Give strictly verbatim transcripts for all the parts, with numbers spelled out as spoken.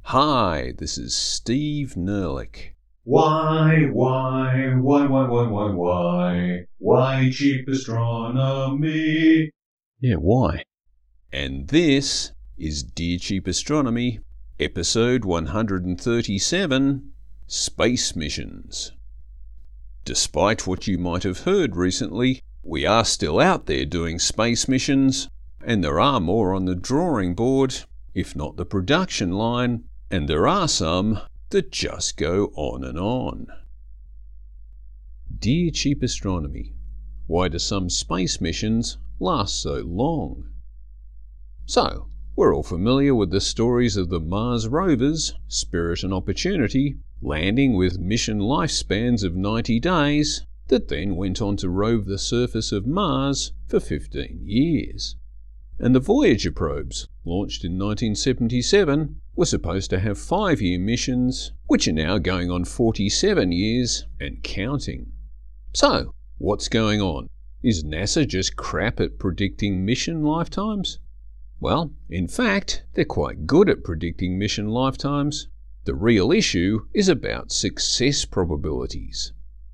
Hi, this is Steve Nerlich. Why, why, why, why, why, why, why, why cheap astronomy? Yeah, why? And this is Dear Cheap Astronomy, episode one hundred thirty-seven, Space Missions. Despite what you might have heard recently, we are still out there doing space missions, and there are more on the drawing board, if not the production line, and there are some that just go on and on. Dear Cheap Astronomy, why do some space missions last so long? So, we're all familiar with the stories of the Mars rovers, Spirit and Opportunity, landing with mission lifespans of ninety days that then went on to rove the surface of Mars for fifteen years. And the Voyager probes, launched in nineteen seventy-seven, were supposed to have five-year missions, which are now going on forty-seven years and counting. So, what's going on? Is NASA just crap at predicting mission lifetimes? Well, in fact, they're quite good at predicting mission lifetimes. The real issue is about success probabilities.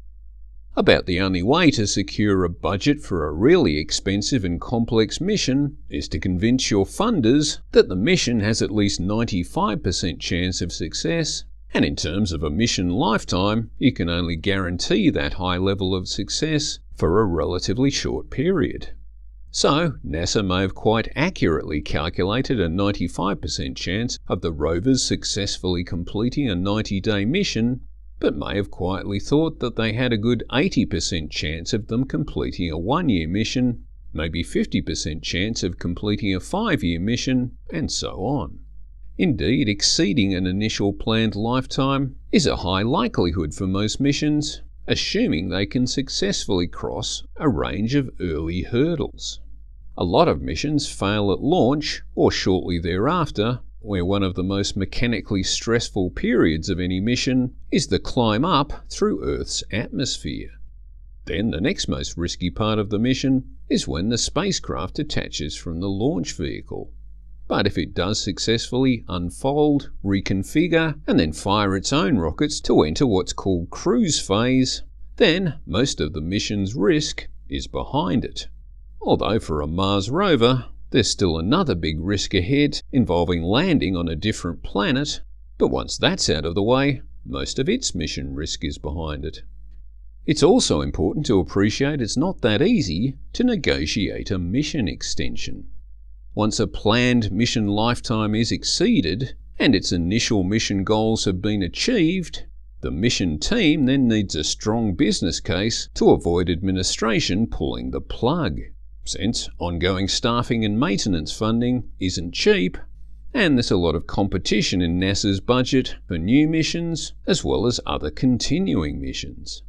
About the only way to secure a budget for a really expensive and complex mission is to convince your funders that the mission has at least ninety-five percent chance of success, and in terms of a mission lifetime, you can only guarantee that high level of success for a relatively short period. So, NASA may have quite accurately calculated a ninety-five percent chance of the rovers successfully completing a ninety-day mission, but may have quietly thought that they had a good eighty percent chance of them completing a one-year mission, maybe fifty percent chance of completing a five-year mission, and so on. Indeed, exceeding an initial planned lifetime is a high likelihood for most missions, assuming they can successfully cross a range of early hurdles. A lot of missions fail at launch or shortly thereafter, where one of the most mechanically stressful periods of any mission is the climb up through Earth's atmosphere. Then the next most risky part of the mission is when the spacecraft detaches from the launch vehicle. But if it does successfully unfold, reconfigure, and then fire its own rockets to enter what's called cruise phase, then most of the mission's risk is behind it. Although for a Mars rover, there's still another big risk ahead involving landing on a different planet, but once that's out of the way, most of its mission risk is behind it. It's also important to appreciate it's not that easy to negotiate a mission extension. Once a planned mission lifetime is exceeded and its initial mission goals have been achieved, the mission team then needs a strong business case to avoid administration pulling the plug, since ongoing staffing and maintenance funding isn't cheap, and there's a lot of competition in NASA's budget for new missions as well as other continuing missions.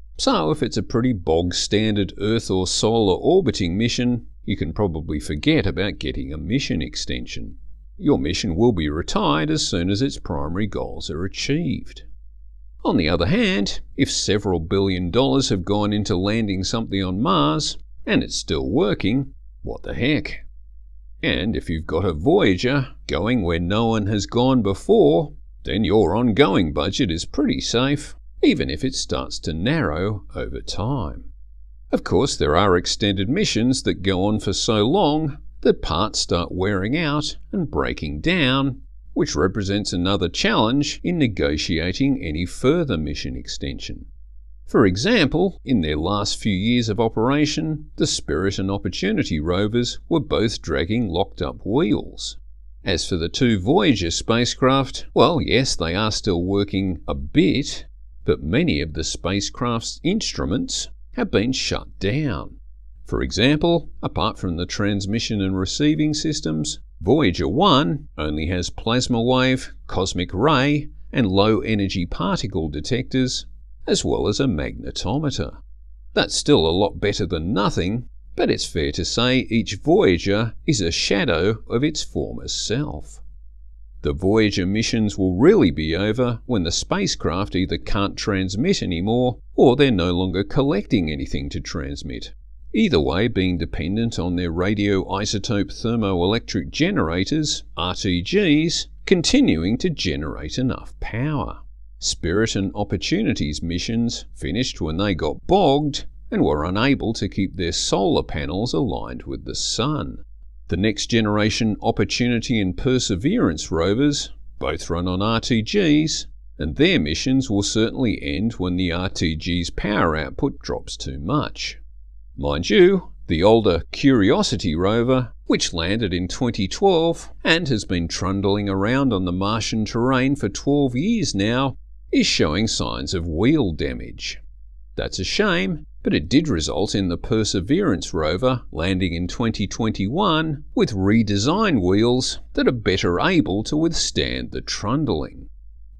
So if it's a pretty bog-standard Earth or solar orbiting mission, you can probably forget about getting a mission extension. Your mission will be retired as soon as its primary goals are achieved. On the other hand, if several billion dollars have gone into landing something on Mars, and it's still working, what the heck? And if you've got a Voyager going where no one has gone before, then your ongoing budget is pretty safe, even if it starts to narrow over time. Of course, there are extended missions that go on for so long that parts start wearing out and breaking down, which represents another challenge in negotiating any further mission extension. For example, in their last few years of operation, the Spirit and Opportunity rovers were both dragging locked-up wheels. As for the two Voyager spacecraft, well, yes, they are still working a bit, but many of the spacecraft's instruments have been shut down. For example, apart from the transmission and receiving systems, Voyager one only has plasma wave, cosmic ray, and low-energy particle detectors, as well as a magnetometer. That's still a lot better than nothing, but it's fair to say each Voyager is a shadow of its former self. The Voyager missions will really be over when the spacecraft either can't transmit anymore or they're no longer collecting anything to transmit. Either way being dependent on their radioisotope thermoelectric generators, R T Gs, continuing to generate enough power. Spirit and Opportunity's missions finished when they got bogged and were unable to keep their solar panels aligned with the sun. The next generation Opportunity and Perseverance rovers both run on R T Gs, and their missions will certainly end when the R T G's power output drops too much. Mind you, the older Curiosity rover, which landed in twenty twelve and has been trundling around on the Martian terrain for twelve years now, is showing signs of wheel damage. That's a shame, but it did result in the Perseverance rover landing in twenty twenty-one with redesigned wheels that are better able to withstand the trundling.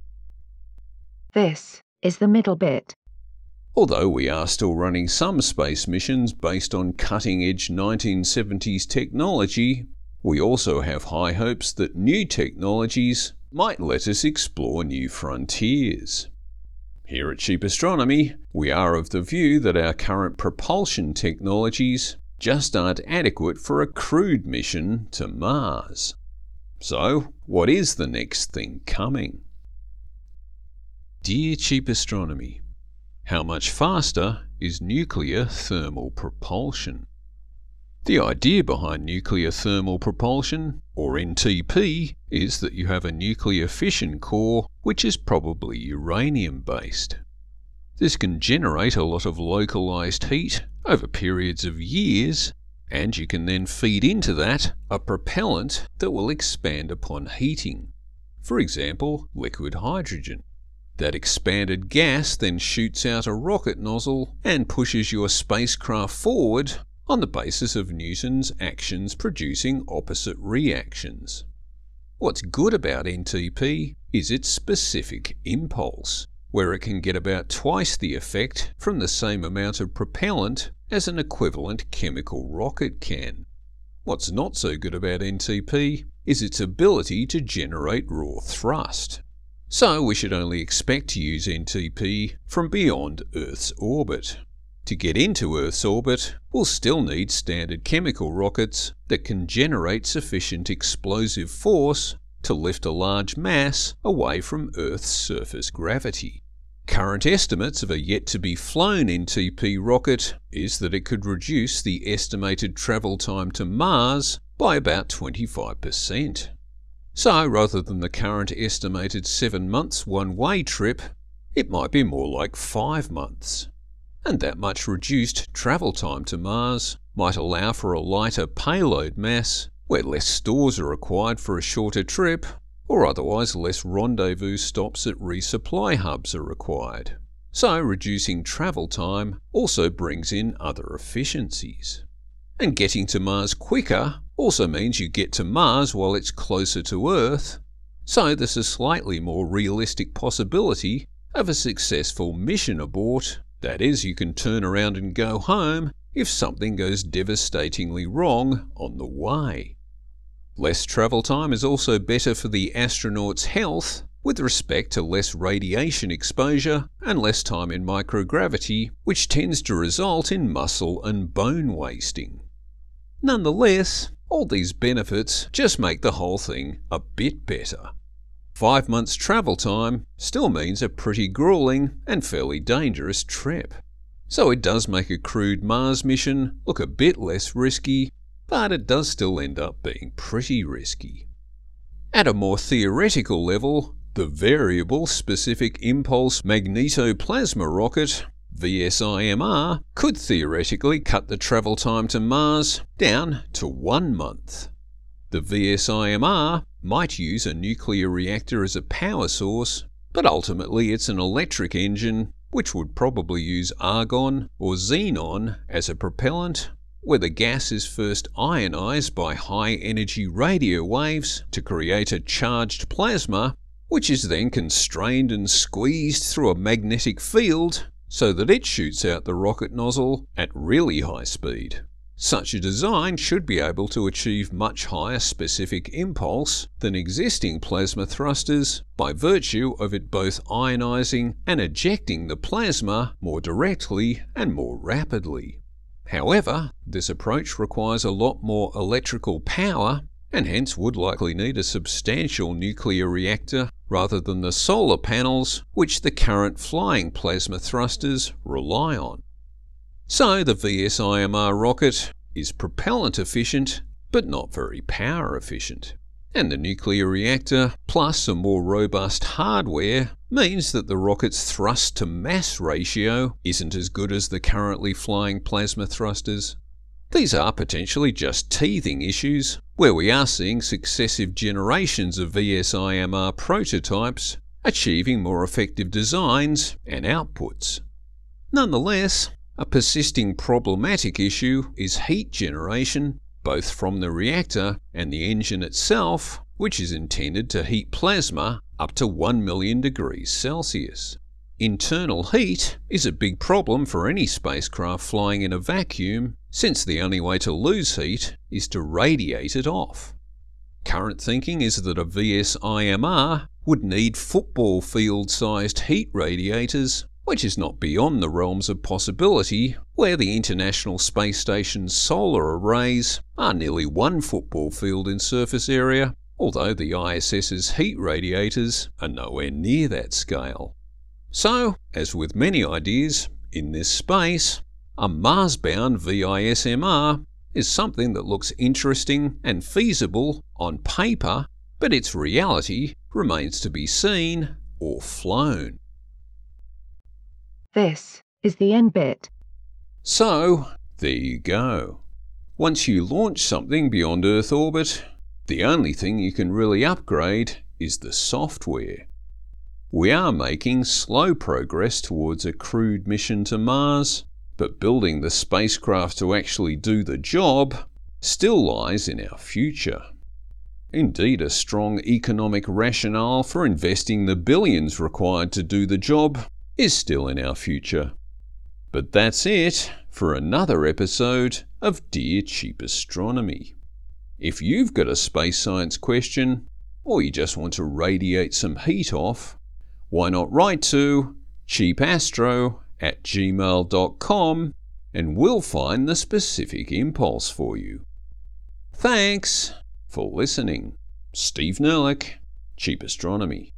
This is the middle bit. Although we are still running some space missions based on cutting-edge nineteen seventies technology, we also have high hopes that new technologies might let us explore new frontiers. Here at Cheap Astronomy, we are of the view that our current propulsion technologies just aren't adequate for a crewed mission to Mars. So, what is the next thing coming? Dear Cheap Astronomy, how much faster is nuclear thermal propulsion? The idea behind nuclear thermal propulsion, or N T P, is that you have a nuclear fission core which is probably uranium-based. This can generate a lot of localized heat over periods of years, and you can then feed into that a propellant that will expand upon heating. For example, liquid hydrogen. That expanded gas then shoots out a rocket nozzle and pushes your spacecraft forward on the basis of Newton's actions producing opposite reactions. What's good about N T P is its specific impulse, where it can get about twice the effect from the same amount of propellant as an equivalent chemical rocket can. What's not so good about N T P is its ability to generate raw thrust. So we should only expect to use N T P from beyond Earth's orbit. To get into Earth's orbit, we'll still need standard chemical rockets that can generate sufficient explosive force to lift a large mass away from Earth's surface gravity. Current estimates of a yet-to-be-flown N T P rocket is that it could reduce the estimated travel time to Mars by about twenty-five percent. So rather than the current estimated seven months one-way trip, it might be more like five months. And that much reduced travel time to Mars might allow for a lighter payload mass, where less stores are required for a shorter trip, or otherwise less rendezvous stops at resupply hubs are required. So reducing travel time also brings in other efficiencies. And getting to Mars quicker also means you get to Mars while it's closer to Earth, so there's a slightly more realistic possibility of a successful mission abort. That is, you can turn around and go home if something goes devastatingly wrong on the way. Less travel time is also better for the astronaut's health with respect to less radiation exposure and less time in microgravity, which tends to result in muscle and bone wasting. Nonetheless, all these benefits just make the whole thing a bit better. Five months travel time still means a pretty grueling and fairly dangerous trip. So it does make a crewed Mars mission look a bit less risky, but it does still end up being pretty risky. At a more theoretical level, the Variable Specific Impulse Magnetoplasma rocket, V S I M R, could theoretically cut the travel time to Mars down to one month. The V S I M R might use a nuclear reactor as a power source, but ultimately it's an electric engine which would probably use argon or xenon as a propellant, where the gas is first ionized by high-energy radio waves to create a charged plasma, which is then constrained and squeezed through a magnetic field so that it shoots out the rocket nozzle at really high speed. Such a design should be able to achieve much higher specific impulse than existing plasma thrusters by virtue of it both ionizing and ejecting the plasma more directly and more rapidly. However, this approach requires a lot more electrical power and hence would likely need a substantial nuclear reactor rather than the solar panels which the current flying plasma thrusters rely on. So the V S I M R rocket is propellant efficient, but not very power efficient. And the nuclear reactor, plus a more robust hardware, means that the rocket's thrust-to-mass ratio isn't as good as the currently flying plasma thrusters. These are potentially just teething issues, where we are seeing successive generations of V S I M R prototypes achieving more effective designs and outputs. Nonetheless, a persisting problematic issue is heat generation, both from the reactor and the engine itself, which is intended to heat plasma up to one million degrees Celsius. Internal heat is a big problem for any spacecraft flying in a vacuum, since the only way to lose heat is to radiate it off. Current thinking is that a V S I M R would need football field-sized heat radiators, which is not beyond the realms of possibility, where the International Space Station's solar arrays are nearly one football field in surface area, although the I S S's heat radiators are nowhere near that scale. So, as with many ideas in this space, a Mars-bound V I S M R is something that looks interesting and feasible on paper, but its reality remains to be seen or flown. This is the end bit. So, there you go. Once you launch something beyond Earth orbit, the only thing you can really upgrade is the software. We are making slow progress towards a crewed mission to Mars, but building the spacecraft to actually do the job still lies in our future. Indeed, a strong economic rationale for investing the billions required to do the job is still in our future. But that's it for another episode of Dear Cheap Astronomy. If you've got a space science question, or you just want to radiate some heat off, why not write to cheapastro at gmail dot com and we'll find the specific impulse for you. Thanks for listening. Steve Nerlich, Cheap Astronomy.